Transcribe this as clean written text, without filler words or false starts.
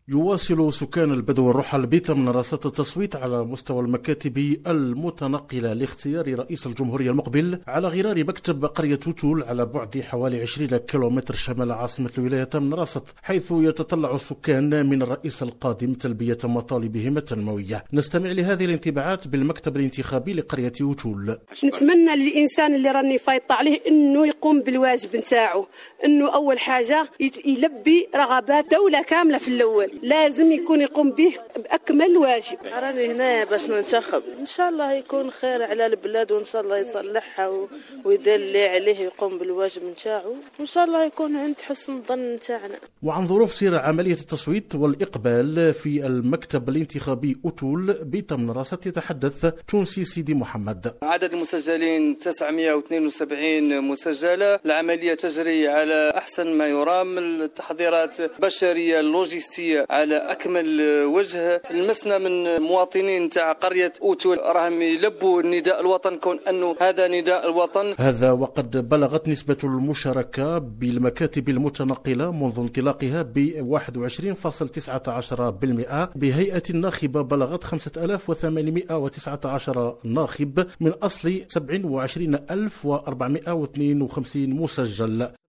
يواصل سكان البدو الرحل بتمنراسات التصويت على مستوى المكاتب المتنقلة لاختيار رئيس الجمهورية المقبل على غرار مكتب قرية وتول على بعد حوالي 20 كيلومتر شمال عاصمة الولاية تمنراسات، حيث يتطلع السكان من الرئيس القادم تلبية مطالبهم التنموية. نستمع لهذه الانطباعات بالمكتب الانتخابي لقرية وتول. نتمنى للإنسان اللي راني فايط عليه أنه يقوم بالواجب نتاعو، أنه أول حاجة يلبي رغبات دولة كاملة في الأول، لازم يقوم به بأكمل واجب. راني هنا باش ننتخب، إن شاء الله يكون خير على البلاد وإن شاء الله يصلحها ويدير اللي عليه يقوم بالواجب نتاعو، وإن شاء الله يكون عند حسن الظن نتاعنا. وعن ظروف سير عملية التصويت والإقبال في المكتب الانتخابي أوتول بتمنراسات يتحدث تونسي سيدي محمد. عدد المسجلين 972 مسجلة، العملية تجري على أحسن ما يرام، التحضيرات البشرية اللوجستية على أكمل وجه. المسنا من مواطنين تاع قرية أوتول راهم يلبوا النداء الوطن، كون أنه هذا نداء الوطن. هذا وقد بلغت نسبة المشاركة بالمكاتب المتنقلة منذ انطلاقها ب 21.19%. بهيئة الناخبة بلغت 5819 ناخب من أصل 27452 مسجل.